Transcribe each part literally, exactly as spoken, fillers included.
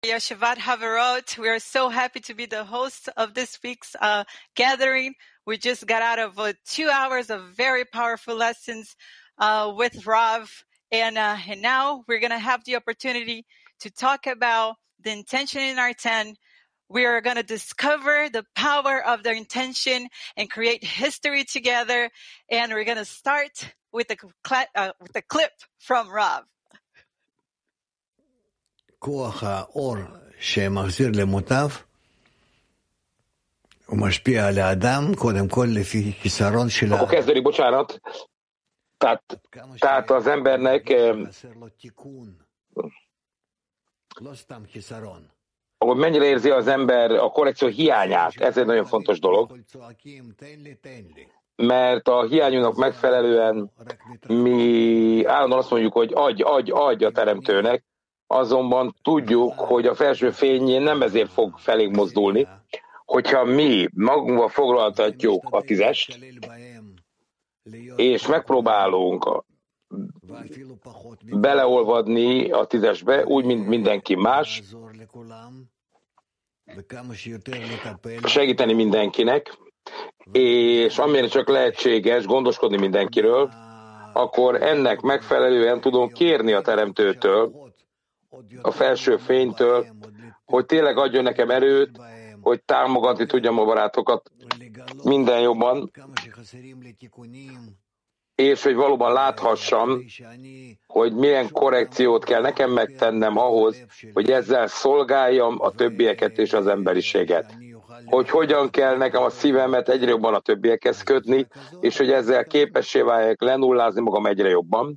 Yeshivat Haverot. We are so happy to be the host of this week's uh, gathering. We just got out of uh, two hours of very powerful lessons uh, with Rav. And, uh, and now we're going to have the opportunity to talk about the intention in our ten. We are going to discover the power of the intention and create history together. And we're going to start with a, uh, with a clip from Rav. כוח האור שמחזיר למוטב הוא משפיע על האדם קודם כל לפי חיסרון של Akkor kezdődik, bocsánat. Tehát, tehát az embernek akkor mennyire érzi az ember a korrekció hiányát, ez egy nagyon fontos dolog, mert a hiányunknak megfelelően mi állandóan azt mondjuk, hogy adj, adj, adj a teremtőnek, azonban tudjuk, hogy a felső fény nem ezért fog felénk mozdulni, hogyha mi magunkba foglaltatjuk a tízest, és megpróbálunk beleolvadni a tízesbe, úgy, mint mindenki más, segíteni mindenkinek, és amilyen csak lehetséges gondoskodni mindenkiről, akkor ennek megfelelően tudom kérni a teremtőtől, a felső fénytől, hogy tényleg adjon nekem erőt, hogy támogatni tudjam a barátokat minden jobban, és hogy valóban láthassam, hogy milyen korrekciót kell nekem megtennem ahhoz, hogy ezzel szolgáljam a többieket és az emberiséget. Hogy hogyan kell nekem a szívemet egyre jobban a többiekhez kötni, és hogy ezzel képessé váljak lenullázni magam egyre jobban.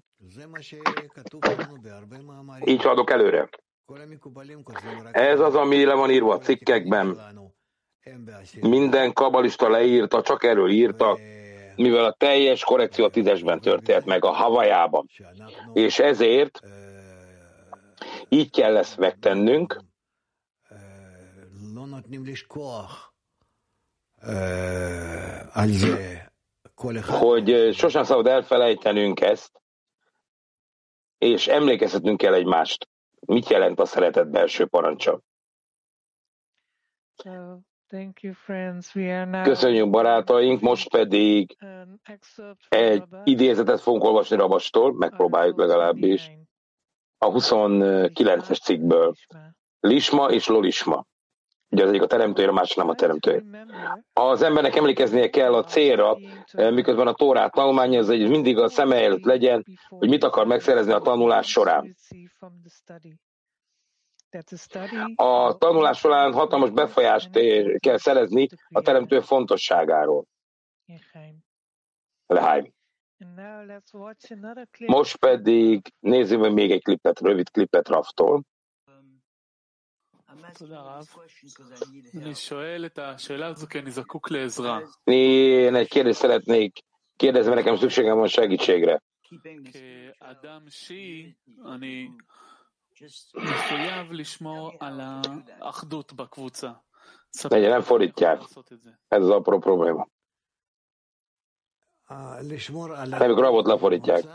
Így haladok előre. Ez az, ami le van írva a cikkekben. Minden kabalista leírta, csak erről írtak, mivel a teljes korrekció a tízesben történt meg, a Havajában. És ezért így kell ezt megtennünk, hogy sosem szabad elfelejtenünk ezt, és emlékezhetnünk kell egymást. Mit jelent a szeretet belső parancsa? Köszönjük, barátaink, most pedig egy idézetet fogunk olvasni Rabastól, megpróbáljuk legalábbis, a huszonkilences cikkből. Lisma és Lolisma. Ugye az egyik a teremtője, a másik nem a teremtője. Az embernek emlékeznie kell a célra, miközben a Tórát tanulmányozza, hogy mindig a szeme előtt legyen, hogy mit akar megszerezni a tanulás során. A tanulás során hatalmas befolyást kell szerezni a teremtő fontosságáról. Lehány. Most pedig nézzük meg még egy klipet, rövid klipet Raftól. Én egy kérdést szeretnék kérdezni, mert nekem szükségem van segítségre. Legyen, nem fordítják. Ez az apró probléma. Amikor Rabot lefordítják.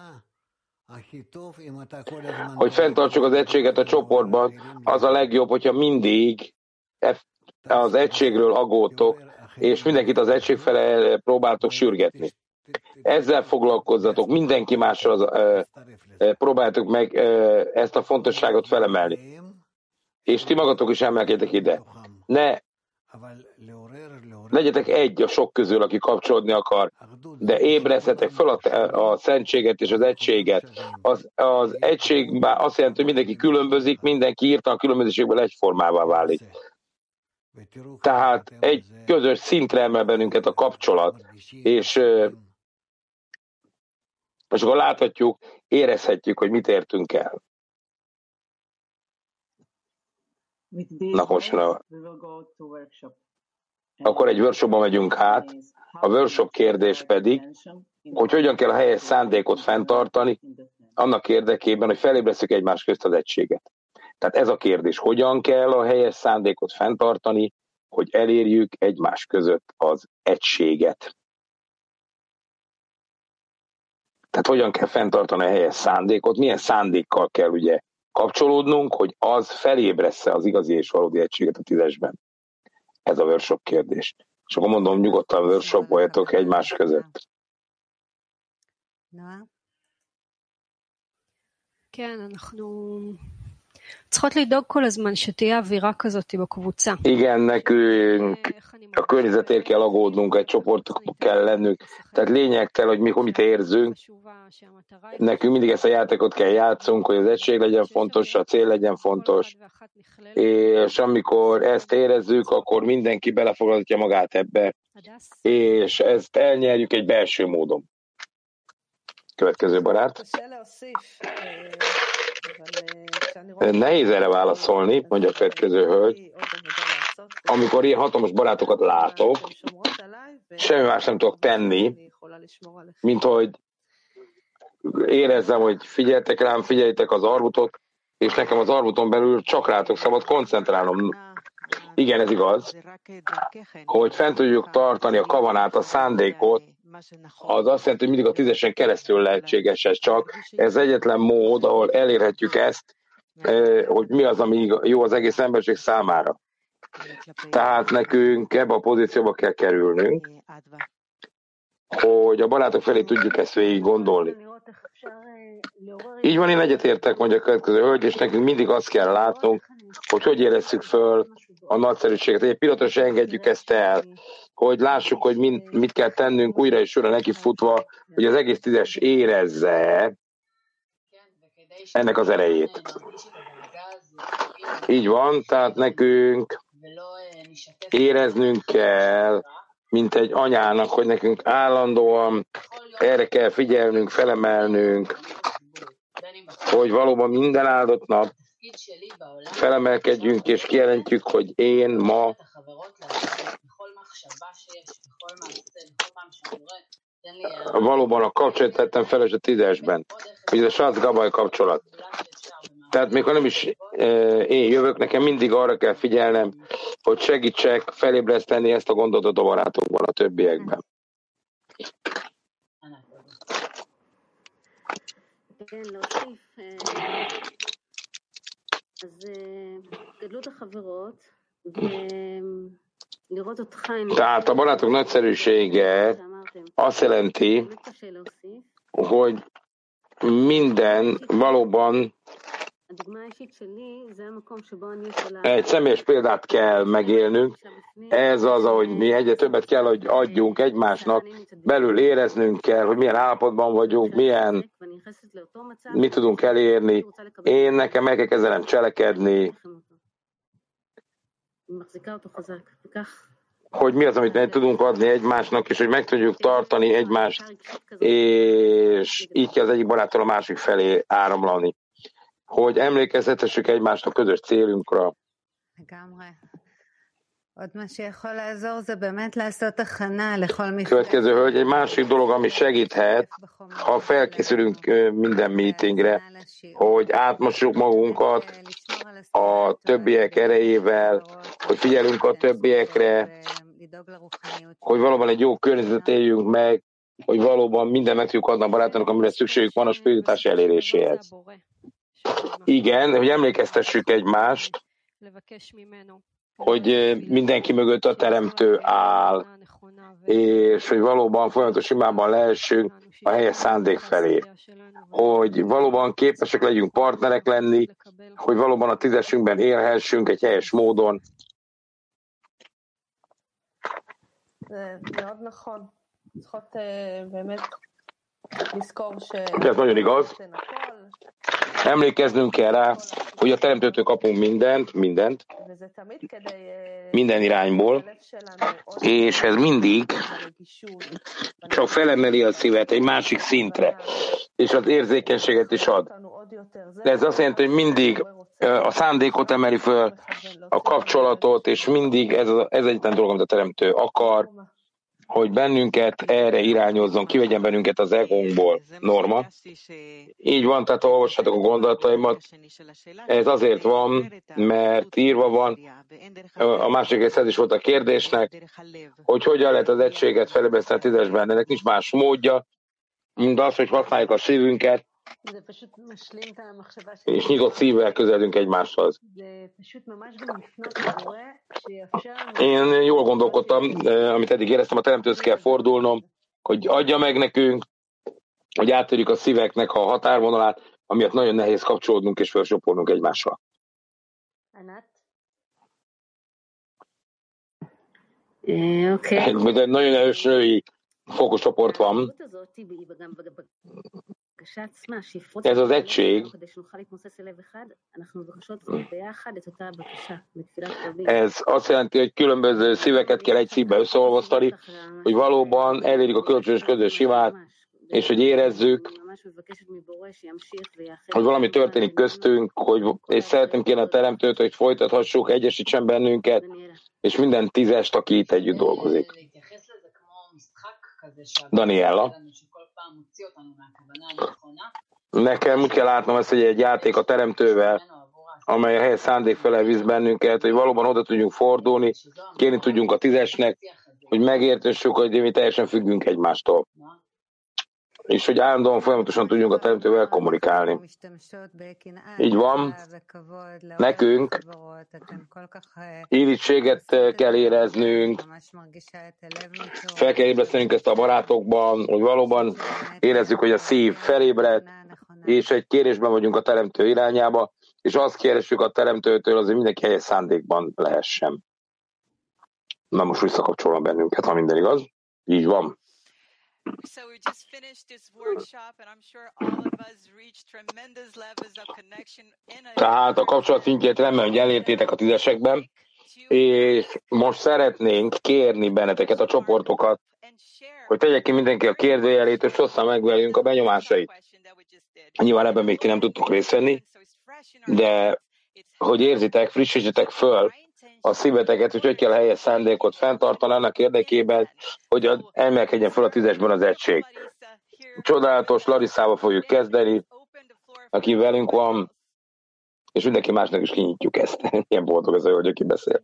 Hogy fenntartsuk az egységet a csoportban, az a legjobb, hogyha mindig az egységről aggódtok, és mindenkit az egység fele próbáltok sürgetni. Ezzel foglalkozzatok, mindenki mással az, e, e, próbáljátok meg e, ezt a fontosságot felemelni. És ti magatok is emelkedjetek ide. Ne legyetek egy a sok közül, aki kapcsolódni akar, de ébresztetek fel a, a szentséget és az egységet. Az, az egység azt jelenti, hogy mindenki különbözik, mindenki írtan a különbözőségből egyformává válik. Tehát egy közös szintre emel bennünket a kapcsolat, és, és akkor láthatjuk, érezhetjük, hogy mit értünk el. Na most na. Akkor egy workshopba megyünk át. A workshop kérdés pedig, hogy hogyan kell a helyes szándékot fenntartani, annak érdekében, hogy felébresztjük egymás közt az egységet. Tehát ez a kérdés, hogyan kell a helyes szándékot fenntartani, hogy elérjük egymás között az egységet. Tehát hogyan kell fenntartani a helyes szándékot, milyen szándékkal kell ugye kapcsolódnunk, hogy az felébressze az igazi és valódi egységet a tízesben. Ez a workshop kérdés. És akkor mondom, nyugodtan workshopoljatok egymás között. Igen, nekünk a környezetért kell aggódnunk, egy csoportok kell lennünk. Tehát lényegtelen, hogy mi mit érzünk. Nekünk mindig ezt a játékot kell játszunk, hogy az egység legyen fontos, a cél legyen fontos. És amikor ezt érezzük, akkor mindenki belefoglalhatja magát ebbe. És ezt elnyerjük egy belső módon. Következő barát. Nehéz erre válaszolni, mondja a következő hölgy. Amikor ilyen hatalmas barátokat látok, semmi más nem tudok tenni, mint hogy érezzem, hogy figyeltek rám, figyeljétek az arvutot, és nekem az arvuton belül csak rátok szabad koncentrálnom. Igen, ez igaz, hogy fent tudjuk tartani a kavanát, a szándékot, az azt jelenti, hogy mindig a tízesen keresztül lehetséges ez csak. Ez egyetlen mód, ahol elérhetjük ezt, hogy mi az, ami jó az egész emberiség számára. Tehát nekünk ebbe a pozícióba kell kerülnünk, hogy a barátok felé tudjuk ezt végig gondolni. Így van, én egyetértek, mondja a következő hölgy, és nekünk mindig azt kell látnunk, hogy hogy érezzük föl a nagyszerűséget. Egy pillanatra se engedjük ezt el, hogy lássuk, hogy mit, mit kell tennünk újra és újra neki futva, hogy az egész tízes érezze ennek az erejét. Így van, tehát nekünk éreznünk kell, mint egy anyának, hogy nekünk állandóan erre kell figyelnünk, felemelnünk, hogy valóban minden áldott nap felemelkedjünk és kijelentjük, hogy én ma valóban a kapcsolat tettem fel a tízesben. Ugye a Sác Gabaj kapcsolat. Tehát még ha nem is én jövök, nekem mindig arra kell figyelnem, hogy segítsek felébreszteni ezt a gondolatot a barátokban, a többiekben. Tehát a barátok nagyszerűsége azt jelenti, hogy minden valóban egy személyes példát kell megélnünk. Ez az, ahogy mi egyre többet kell, hogy adjunk egymásnak, belül éreznünk kell, hogy milyen állapotban vagyunk, milyen, mit tudunk elérni. Én nekem meg kell kezdenem cselekedni, hogy mi az, amit meg tudunk adni egymásnak, és hogy meg tudjuk tartani egymást, és így kell az egyik baráttól a másik felé áramlani. Hogy emlékezhetessük egymást a közös célunkra. Következő hölgy, egy másik dolog, ami segíthet, ha felkészülünk minden meetingre, hogy átmossuk magunkat a többiek erejével, hogy figyelünk a többiekre, hogy valóban egy jó környezetet éljünk meg, hogy valóban minden meg tudjuk adni a barátoknak, amire szükségük van a spiritualitás eléréséhez. Igen, hogy emlékeztessük egymást, hogy mindenki mögött a teremtő áll, és hogy valóban folyamatos imában lehessünk a helyes szándék felé. Hogy valóban képesek legyünk partnerek lenni, hogy valóban a tízesünkben élhessünk egy helyes módon. Ez nagyon igaz. Emlékeznünk kell rá, hogy a teremtőtől kapunk mindent, mindent, minden irányból, és ez mindig csak felemeli a szívet egy másik szintre, és az érzékenységet is ad. De ez azt jelenti, hogy mindig a szándékot emeli föl, a kapcsolatot, és mindig ez, az, ez egyetlen dolog, amit a teremtő akar, hogy bennünket erre irányozzon, kivegyen bennünket az egónkból. Norma. Így van, tehát ha olvassátok a gondolataimat, ez azért van, mert írva van, a második rész ez is volt a kérdésnek, hogy hogyan lehet az egységet felébreszteni a tízesben, ennek nincs más módja, mint az, hogy használjuk a szívünket, És nyitott szívvel közeledünk egymáshoz. Én jól gondolkodtam, amit eddig éreztem, a teremtőhöz kell fordulnom, hogy adja meg nekünk, hogy áttörjük a szíveknek a határvonalát, amiatt nagyon nehéz kapcsolódnunk és felsopolnunk egymással. Okay. Egy nagyon erős női fókuszcsoport van. Ez az egység, ez azt jelenti, hogy különböző szíveket kell egy szívbe összeolvasztani, hogy valóban elérjük a kölcsönös közös imát, és hogy érezzük, hogy valami történik köztünk, hogy, és szeretném kérni a teremtőt, hogy folytathassuk, egyesítsen bennünket, és minden tízest, aki itt együtt dolgozik. Daniela. Nekem úgy kell látnom ezt, hogy egy játék a teremtővel, amely a helyes szándék fele visz bennünket, hogy valóban oda tudjunk fordulni, kérni tudjunk a tízesnek, hogy megértessük, hogy mi teljesen függünk egymástól. És hogy állandóan folyamatosan tudjunk a teremtővel kommunikálni. Így van, nekünk irítséget kell éreznünk, fel kell ébresztenünk ezt a barátokban, hogy valóban érezzük, hogy a szív felébredt, és egy kérésben vagyunk a teremtő irányába, és azt kéressük a teremtőtől, az, hogy mindenki helyes szándékban lehessen. Na most visszakapcsolom bennünket, ha minden igaz. Így van. So we just finished this workshop, and I'm sure all of us reached tremendous levels of connection in a... Tehát a kapcsolat szintjét remélem, hogy elértétek a tízesekben, és most szeretnénk kérni benneteket, a csoportokat, hogy tegyek ki mindenki a kérdőjelét, és hozzá meg velünk a benyomásait. Nyilván ebben még ti nem tudtok részt venni, de hogy érzitek, frissítsetek föl a szíveteket, hogy hogy kell a helyes szándékot fenntartani annak érdekében, hogy emelkedjen fel a tízesben az egység. Csodálatos Larissával fogjuk kezdeni, aki velünk van, és mindenki másnak is kinyitjuk ezt. Ilyen boldog ez a hölgy, aki beszél.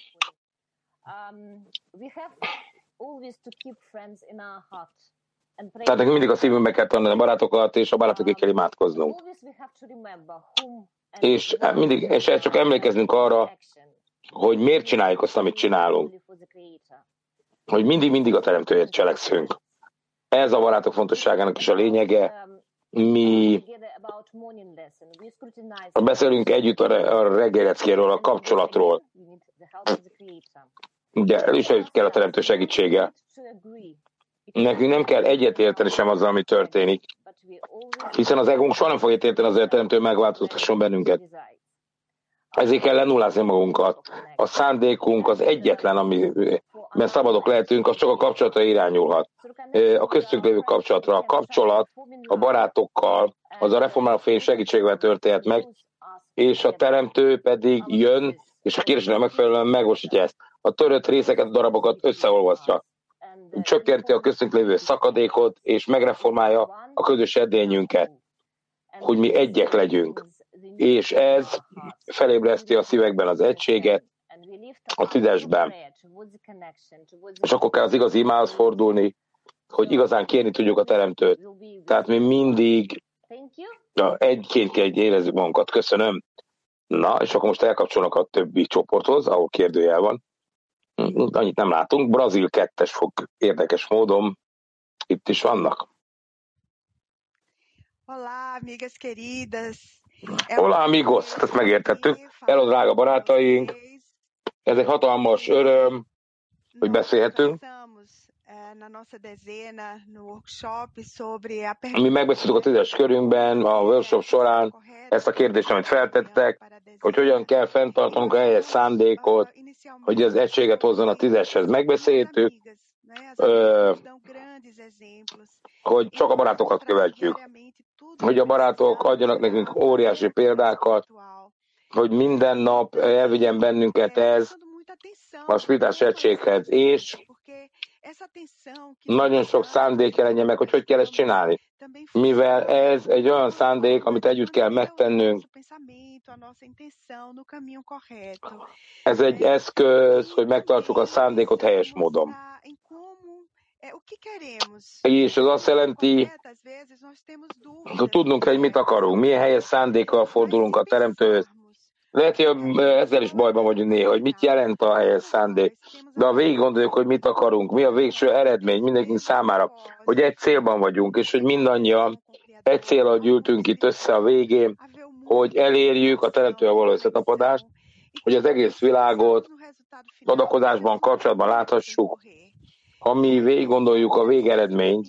Tehát nekünk mindig a szívünkbe kell tanulni a barátokat, és a barátokért kell imádkoznunk. És mindig, és csak emlékeznünk arra, hogy miért csináljuk azt, amit csinálunk. Hogy mindig-mindig a teremtőért cselekszünk. Ez a barátok fontosságának is a lényege. Mi beszélünk együtt a reggeleckéről, a kapcsolatról. De is kell a teremtő segítsége. Nekünk nem kell egyetérteni sem azzal, ami történik. Hiszen az egónk soha nem fog egyetérteni azért, a teremtő megváltoztasson bennünket. Ezért kell lenullázni magunkat. A szándékunk az egyetlen, amiben szabadok lehetünk, az csak a kapcsolatra irányulhat. A köztünk lévő kapcsolatra. A kapcsolat a barátokkal, az a reformáló fény segítségével történhet meg, és a teremtő pedig jön, és a kérésnek megfelelően megosítja ezt. A törött részeket, a darabokat összeolvasztja. Csökkenti a köztünk lévő szakadékot, és megreformálja a közös edényünket, hogy mi egyek legyünk. És ez felébreszti a szívekben az egységet, a tízesben. És akkor kell az igazi imához fordulni, hogy igazán kérni tudjuk a teremtőt. Tehát mi mindig ja, egyként kell érezzük magunkat. Köszönöm. Na, és akkor most elkapcsolnak a többi csoporthoz, ahol kérdőjel van. Annyit nem látunk. Brazil kettes fog érdekes módon. Itt is vannak. Olá, amigas queridas. Olá, amigos, ezt megértettük. Hello, drága barátaink. Ez egy hatalmas öröm, hogy beszélhetünk. Mi megbeszéltük a tízes körünkben, a workshop során ezt a kérdést, amit feltettek, hogy hogyan kell fenntartanunk a helyes szándékot, hogy az egységet hozzon a tízeshez. Megbeszéltük, ö, hogy csak a barátokat követjük. Hogy a barátok adjanak nekünk óriási példákat, hogy minden nap elvigyen bennünket ez a spiritás egységhez, és nagyon sok szándék jelenjen meg, hogy hogy kell ezt csinálni. Mivel ez egy olyan szándék, amit együtt kell megtennünk. Ez egy eszköz, hogy megtartsuk a szándékot helyes módon. És az azt jelenti, hogy tudnunk kell, hogy mit akarunk, milyen helyes szándékkal fordulunk a Teremtőhöz. Lehet, hogy ezzel is bajban vagyunk néha, hogy mit jelent a helyes szándék. De ha végig gondoljuk, hogy mit akarunk, mi a végső eredmény mindenki számára, hogy egy célban vagyunk, és hogy mindannyian egy célra gyűltünk itt össze a végén, hogy elérjük a Teremtővel való összetapadást, hogy az egész világot adakozásban, kapcsolatban láthassuk. Ha mi végig gondoljuk a végeredményt,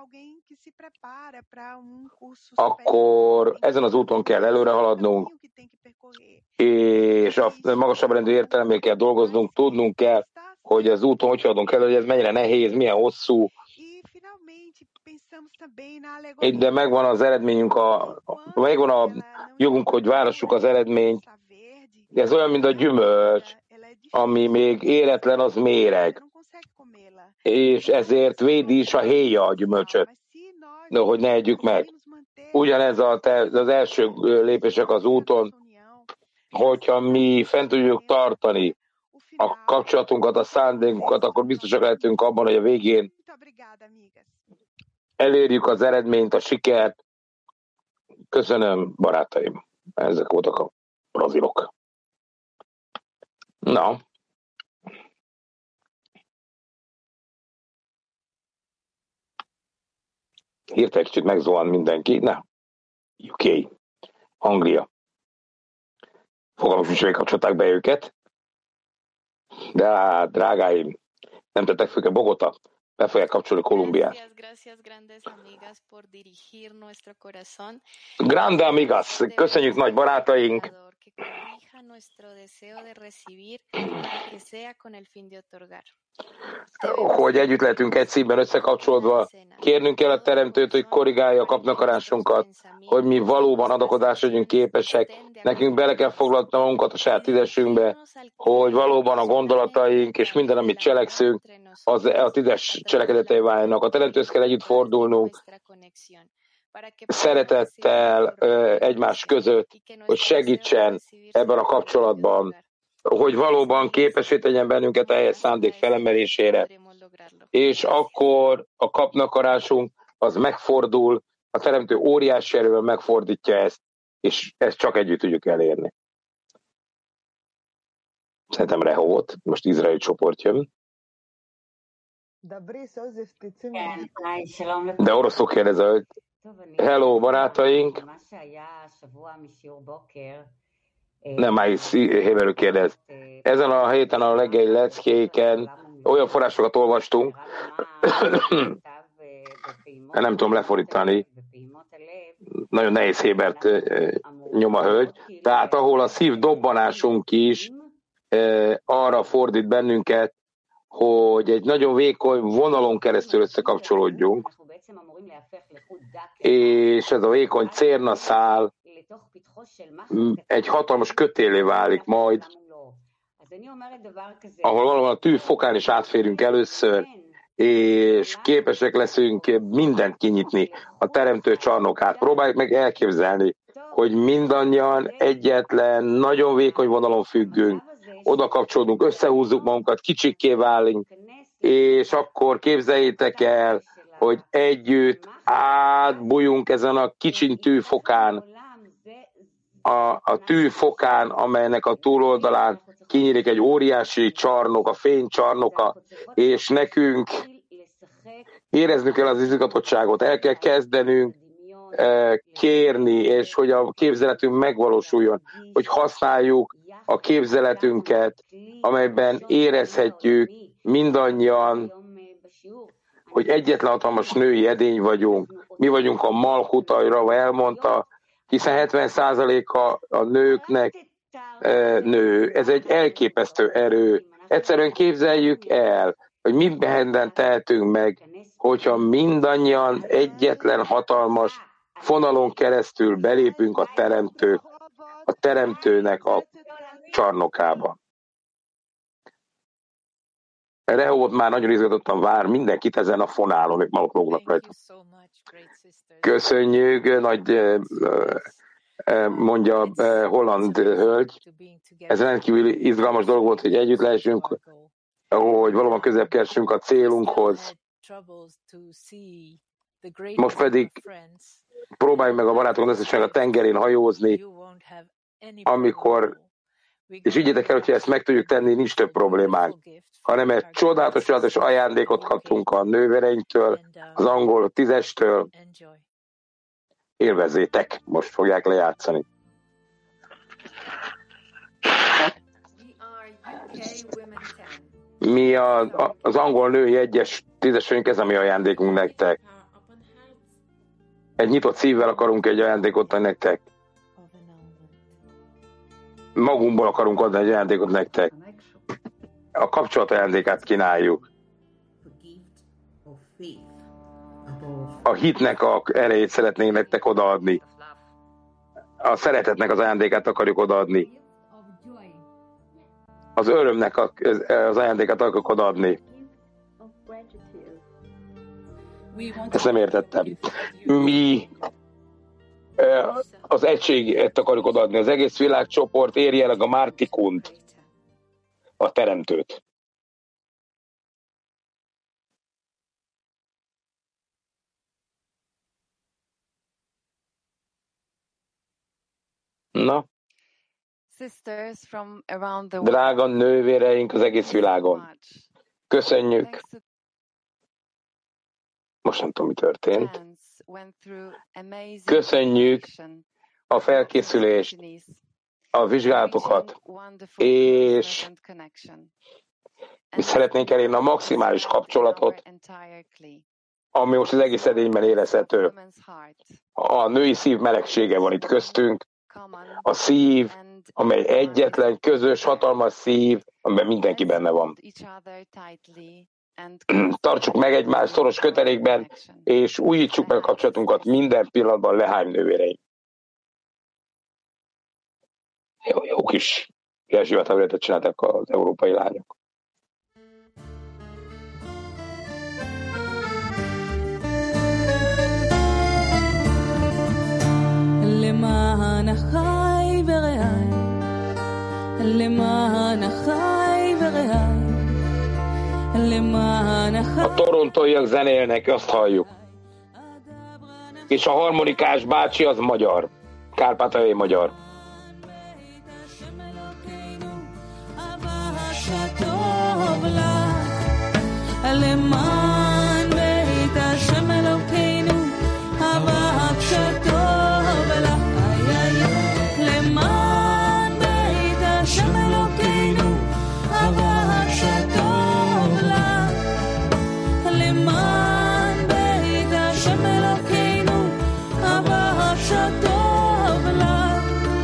akkor ezen az úton kell előre haladnunk, és a magasabb rendű értelemben kell dolgoznunk, tudnunk kell, hogy az úton hogy haladunk el, hogy ez mennyire nehéz, milyen hosszú, de megvan az eredményünk, a, megvan a jogunk, hogy válassuk az eredményt. Ez olyan, mint a gyümölcs, ami még éretlen, az méreg. És ezért védi is a héja a gyümölcsöt, de hogy ne együk meg. Ugyanez a te, az első lépések az úton, hogyha mi fent tudjuk tartani a kapcsolatunkat, a szándékunkat, akkor biztosak lehetünk abban, hogy a végén elérjük az eredményt, a sikert. Köszönöm, barátaim. Ezek voltak a brazilok. Na. Hirtelen kicsit megzuhan mindenki. Na. U K. Anglia. Fogalmam is, hogy kapcsolták be őket. De hát, drágáim, nem tettek főleg Bogota. Be fogják kapcsolni Kolumbiát. Grande amigas, köszönjük nagy barátaink! Hogy együtt lehetünk egy szívben összekapcsolódva, kérnünk kell a Teremtőt, hogy korrigálja a kapnakarásunkat, hogy mi valóban adakozásra legyünk képesek, nekünk bele kell foglalni magunkat a saját tízesünkbe, hogy valóban a gondolataink és minden, amit cselekszünk, az a tízes cselekedetei váljanak. A Teremtőhöz kell együtt fordulnunk, szeretettel egymás között, hogy segítsen ebben a kapcsolatban, hogy valóban képessé tegyen bennünket a helyes szándék felemelésére, és akkor a kapnakarásunk az megfordul, a Teremtő óriási erővel megfordítja ezt, és ezt csak együtt tudjuk elérni. Szerintem Rehovot, most izraeli csoport jön. De oroszul kérdez, hogy hello, barátaink! Nem, már is héberül kérdez. Ezen a héten a reggeli leckéken olyan forrásokat olvastunk, nem tudom lefordítani, nagyon nehéz hébert nyom a hölgy, tehát ahol a szív dobbanásunk is arra fordít bennünket, hogy egy nagyon vékony vonalon keresztül összekapcsolódjunk, és ez a vékony cérnaszál egy hatalmas kötélé válik majd, ahol valahol a tű fokán is átférünk először, és képesek leszünk mindent kinyitni, a Teremtő csarnokát. Próbáljuk meg elképzelni, hogy mindannyian egyetlen, nagyon vékony vonalon függünk, oda kapcsolódunk, összehúzzuk magunkat, kicsikké válunk, és akkor képzeljétek el, hogy együtt átbújunk ezen a kicsin tűfokán, a, a tűfokán, amelynek a túloldalán kinyílik egy óriási csarnok, a fény csarnoka, és nekünk éreznünk kell az izgatottságot, el kell kezdenünk kérni, és hogy a képzeletünk megvalósuljon, hogy használjuk a képzeletünket, amelyben érezhetjük mindannyian, hogy egyetlen hatalmas női edény vagyunk. Mi vagyunk a Malchut, ahogy Rava elmondta, hiszen hetven százaléka a nőknek e, nő. Ez egy elképesztő erő. Egyszerűen képzeljük el, hogy mit mindent tehetünk meg, hogyha mindannyian egyetlen hatalmas fonalon keresztül belépünk a teremtő, a teremtőnek a csarnokába. Rehovot már nagyon izgatottan vár mindenkit ezen a fonálon, még maguk lógnak rajta. Köszönjük, nagy, mondja holland hölgy. Ez rendkívül izgalmas dolog volt, hogy együtt lehessünk, hogy valóban közebb keresünk a célunkhoz. Most pedig próbálj meg a barátokon összesen a tengerén hajózni, amikor, és higgyétek el, hogyha ezt meg tudjuk tenni, nincs több problémánk, hanem egy csodálatos, csodálatos ajándékot kaptunk a nővéreinktől, az angol tízestől. Élvezzétek, most fogják lejátszani. Mi a, a, az angol női egyes tízesünk, ez a mi ajándékunk nektek. Egy nyitott szívvel akarunk egy ajándékot adni nektek. Magunkból akarunk adni egy ajándékot nektek. A kapcsolat ajándékát kínáljuk. A hitnek a erejét szeretnénk nektek odaadni. A szeretetnek az ajándékát akarjuk odaadni. Az örömnek a, az ajándékát akarjuk odaadni. Ezt nem értettem. Mi az egységet akarjuk odaadni. Az egész világcsoport érje el a Mártikunt, a teremtőt. Na? Drága nővéreink az egész világon. Köszönjük. Most nem tudom, mi történt. Köszönjük a felkészülést, a vizsgálatokat, és mi szeretnénk elérni a maximális kapcsolatot, ami most az egész edényben érezhető. A női szív melegsége van itt köztünk, a szív, amely egyetlen, közös, hatalmas szív, amiben mindenki benne van. Tartsuk meg egymást szoros kötelékben, és újítsuk meg a kapcsolatunkat minden pillanatban, Leháim nővéreim. Jó, jó kis rezsivátávületet csináltak az európai lányok. למען אחי ורעי, למען אחי ורעי, למען אחי. A torontóiak zenélnek, azt halljuk. És a harmonikás bácsi az magyar. Kárpátaljai magyar. למען בית השם אלוקינו, אהבת שטוב לך. למען בית השם אלוקינו, אהבת שטוב לך. למען בית השם אלוקינו, אהבת שטוב לך.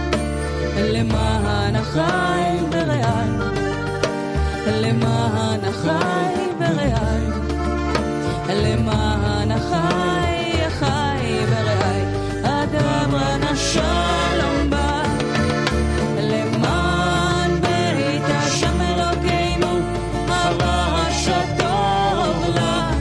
למען אחי ורעי, למען אחי ורעי, למען אחי, אחי ורעי, אדברה נשלום בה. למען בית השם אלוקינו, אהבה שטוב לך.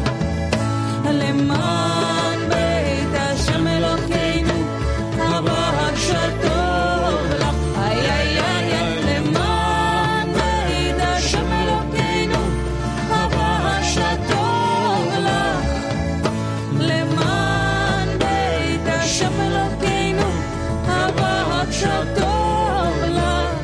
למען בית השם אלוקינו, אהבה שטוב לך. איי איי איי, למען בית השם אלוקינו, אהבה שטוב לך. למען בית השם אלוקינו, אהבה שטוב לך.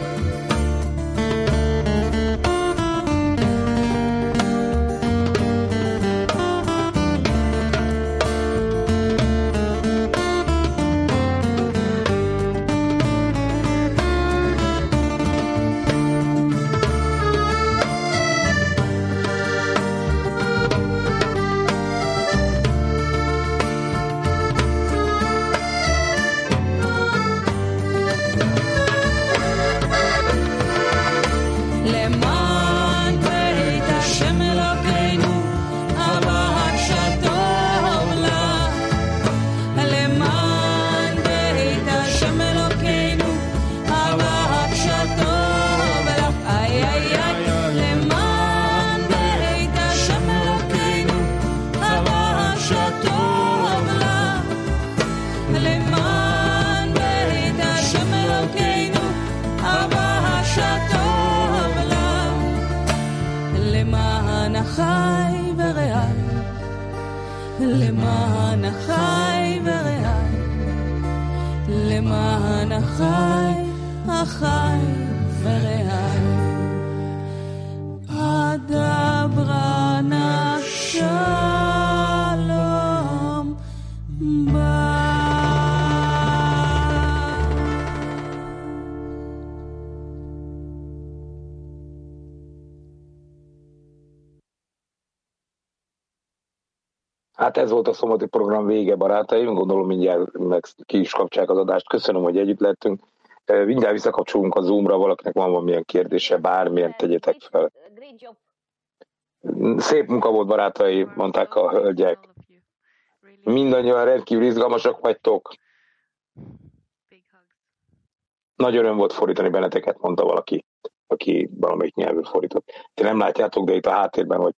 למען בית השם אלוקינו, אהבה שטוב לך. למען בית השם אלוקינו, אהבה שטוב לך. איי איי איי, למען בית השם אלוקינו, אהבה שטוב לך. למען בית השם אלוקינו, אהבה שטוב לך. למען אחי ורעי, למען החי ורעי, למען החי, החי ורעי. אדברה נא שלום בא. Hát ez volt a szombati program vége, barátaim. Gondolom mindjárt meg ki is kapcsolják az adást. Köszönöm, hogy együtt lettünk. Mindjárt visszakapcsolunk a Zoomra, valakinek van valamilyen kérdése, bármilyen tegyetek fel. Szép munka volt, barátaim, mondták a hölgyek. Mindannyian rendkívül izgalmasak vagytok. Nagy öröm volt fordítani benneteket, mondta valaki, aki valamelyik nyelvű fordított. Ti nem látjátok, de itt a háttérben, hogy